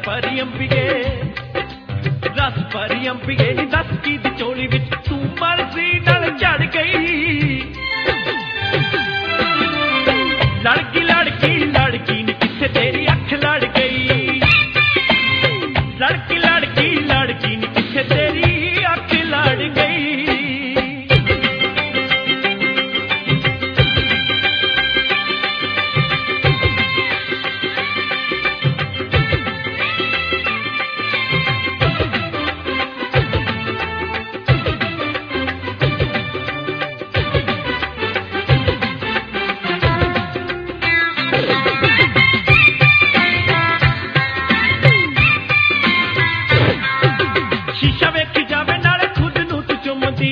ਭਰੀ ਅੰਬੀਏ ਰਸ ਭਰੀ ਅੰਬੀਏ ਨੀ ਦੱਸ ਕੀ ਦੀ ਝੋਲੀ ਵਿੱਚ ਤੂੰ ਮਰਜ਼ੀ ਨਾਲ ਝੜ ਗਈ। ਲੜਕੀ ਲੜਕੀ ਲੜਕੀ ਨੀ ਕਿੱਥੇ ਤੇਰੀ ਅੱਖ ਲੜ ਗਈ। ਲੜਕੀ ਲੜਕੀ ਲੜਕੀ ਨੀ ਕਿੱਥੇ ਤੇਰੀ ਅੱਖ ਲੜ ਗਈ। ਸ਼ੀਸ਼ਾ ਵੇਖੀ ਜਾਵੇ ਨਾਲੇ ਖੁਦ ਨੂੰ ਤੂੰ ਚੁੰਮਦੀ।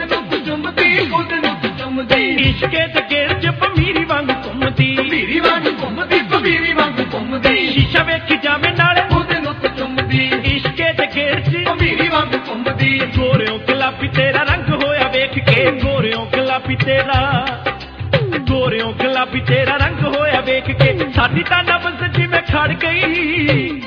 ਇਸ਼ਕੇ ਤੇ ਗੇੜ ਚ ਭਮੀਰੀ ਵਾਂਗ ਘੁੰਮਦੀ। ਸ਼ੀਸ਼ਾ ਵੇਖੀ ਜਾਵੇ ਨਾਲੇ ਖੁਦ ਨੂੰ ਤੂੰ ਚੁੰਮਦੀ। ਇਸ਼ਕੇ ਤੇ ਗੇੜ ਚ ਭਮੀਰੀ ਵਾਂਗ ਘੁੰਮਦੀ। ਗੋਰਿਓ ਗੁਲਾਬੀ ਤੇਰਾ ਰੰਗ ਹੋਇਆ ਵੇਖ ਕੇ ਗੋਰਿਓ ਗੁਲਾਬੀ ਤੇਰਾ ਗੋਰਿਓ ਗੁਲਾਬੀ ਤੇਰਾ ਰੰਗ ਹੋਇਆ ਵੇਖ ਕੇ ਸਾਡੀ ਤਾਂ ਨਬਜ਼ ਜਿਵੇਂ ਖੜ ਗਈ।